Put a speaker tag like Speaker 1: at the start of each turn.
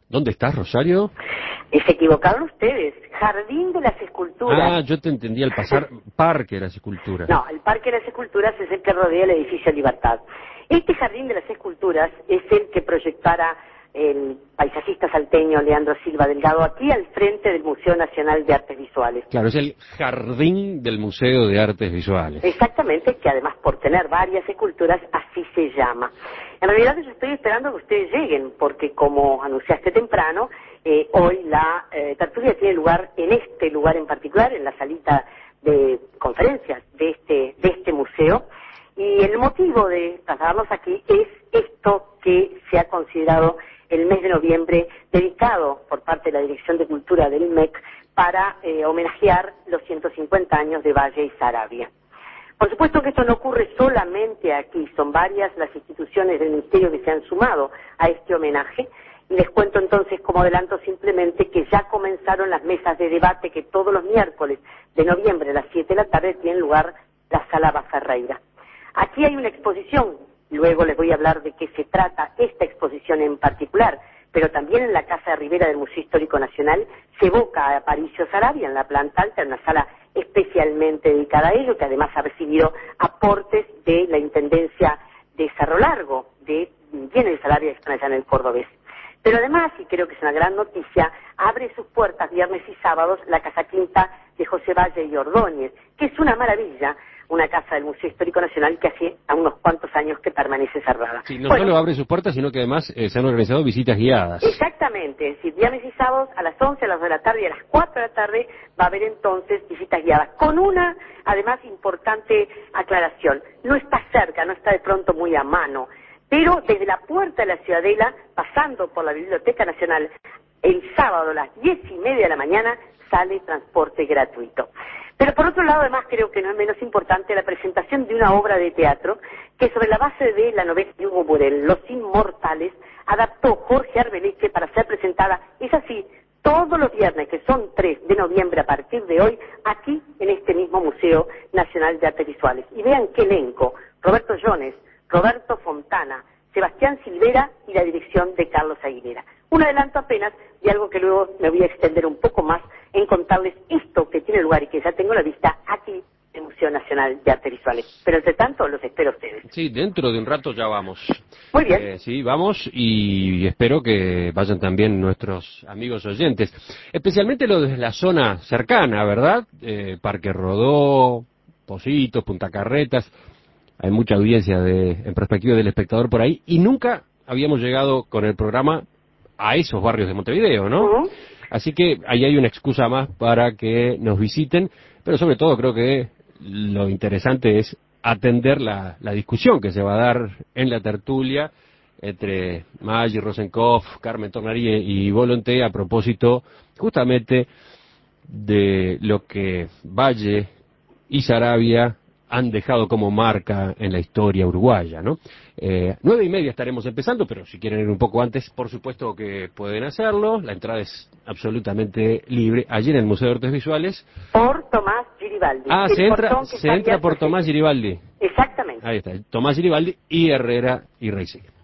Speaker 1: ¿Dónde estás, Rosario?
Speaker 2: Se equivocaron ustedes. Jardín de las Esculturas.
Speaker 1: Ah, yo te entendí al pasar Parque de las Esculturas.
Speaker 2: No, el Parque de las Esculturas es el que rodea el edificio Libertad. Este Jardín de las Esculturas es el que proyectara el paisajista salteño Leandro Silva Delgado aquí al frente del Museo Nacional de Artes Visuales.
Speaker 1: Claro, es el jardín del Museo de Artes Visuales.
Speaker 2: Exactamente, que además por tener varias esculturas así se llama. En realidad yo estoy esperando que ustedes lleguen, porque como anunciaste temprano, hoy la tertulia tiene lugar en este lugar en particular, en la salita de conferencias de este museo, y el motivo de trasladarnos aquí es esto que se ha considerado el mes de noviembre dedicado por parte de la Dirección de Cultura del MEC para homenajear los 150 años de Valle y Saravia. Por supuesto que esto no ocurre solamente aquí, son varias las instituciones del Ministerio que se han sumado a este homenaje. Y les cuento entonces, como adelanto simplemente, que ya comenzaron las mesas de debate que todos los miércoles de noviembre a las 7 de la tarde tienen lugar la Sala Baferreira. Aquí hay una exposición, luego les voy a hablar de qué se trata esta exposición en particular, pero también en la Casa de Rivera del Museo Histórico Nacional se evoca a Aparicio Saravia en la planta alta, en una sala especialmente dedicada a ello, que además ha recibido aportes de la Intendencia de Cerro Largo, de bienes de Saravia que están allá en el Cordobés. Pero además, y creo que es una gran noticia, abre sus puertas viernes y sábados la Casa Quinta de José Valle y Ordóñez, que es una maravilla, una casa del Museo Histórico Nacional que hace a unos cuantos años que permanece cerrada.
Speaker 1: Sí, no solo abre sus puertas, sino que además se han organizado visitas guiadas.
Speaker 2: Exactamente, es decir, viernes y sábados a las 11, a las 2 de la tarde y a las 4 de la tarde va a haber entonces visitas guiadas, con una, además, importante aclaración. No está cerca, no está de pronto muy a mano, pero desde la puerta de la Ciudadela, pasando por la Biblioteca Nacional, el sábado a las 10:30 de la mañana sale transporte gratuito. Pero por otro lado, además, creo que no es menos importante la presentación de una obra de teatro que sobre la base de la novela de Hugo Burel, Los Inmortales, adaptó Jorge Arbeleche para ser presentada, es así, todos los viernes, que son 3 de noviembre a partir de hoy, aquí en este mismo Museo Nacional de Artes Visuales. Y vean qué elenco: Roberto Jones, Roberto Fontana, Sebastián Silvera y la dirección de Carlos Aguilera. Un adelanto apenas de algo que luego me voy a extender un poco más en contarles esto que tiene lugar y que ya tengo a la vista aquí en el Museo Nacional de Artes Visuales. Pero entre tanto los espero a ustedes.
Speaker 1: Sí, dentro de un rato ya vamos.
Speaker 2: Muy bien.
Speaker 1: Sí, vamos, y espero que vayan también nuestros amigos oyentes, especialmente los de la zona cercana, ¿verdad? Parque Rodó, Positos, Punta Carretas. Hay mucha audiencia en perspectiva del espectador por ahí, y nunca habíamos llegado con el programa a esos barrios de Montevideo, ¿no?
Speaker 2: Uh-huh.
Speaker 1: Así que ahí hay una excusa más para que nos visiten, pero sobre todo creo que lo interesante es atender la discusión que se va a dar en la tertulia entre Maggi Rosenkopf, Carmen Tornari y Volonté a propósito justamente de lo que Valle y Saravia han dejado como marca en la historia uruguaya, ¿no? 9:30 estaremos empezando, pero si quieren ir un poco antes, por supuesto que pueden hacerlo. La entrada es absolutamente libre, allí en el Museo de Artes Visuales.
Speaker 2: Por Tomás Giribaldi.
Speaker 1: Ah, se entra por Tomás Giribaldi.
Speaker 2: Exactamente.
Speaker 1: Ahí está, Tomás Giribaldi y Herrera y Reisig.